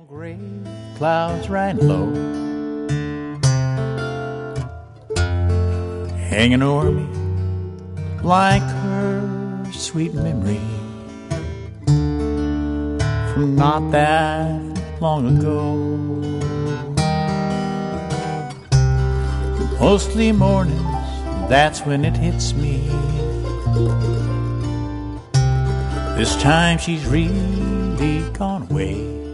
Gray clouds riding low, hanging o'er me like her sweet memory from not that long ago. Mostly mornings, that's when it hits me. This time she's really gone away.